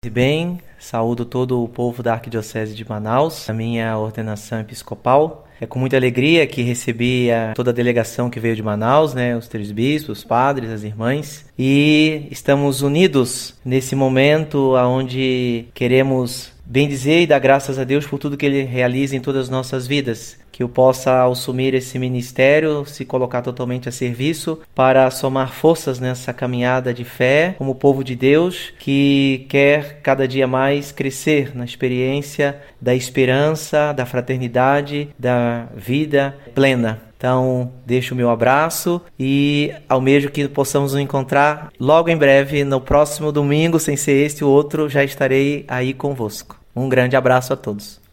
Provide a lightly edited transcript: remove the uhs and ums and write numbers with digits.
Bem, saúdo todo o povo da Arquidiocese de Manaus, a minha ordenação episcopal. É com muita alegria que recebi toda a delegação que veio de Manaus, os 3 bispos, os padres, as irmãs. E estamos unidos nesse momento onde queremos bendizer e dar graças a Deus por tudo que Ele realiza em todas as nossas vidas. Que eu possa assumir esse ministério, se colocar totalmente a serviço para somar forças nessa caminhada de fé como povo de Deus que quer cada dia mais crescer na experiência da esperança, da fraternidade, da vida plena. Então, deixo o meu abraço e almejo que possamos nos encontrar logo em breve, no próximo domingo, sem ser este ou outro, já estarei aí convosco. Um grande abraço a todos.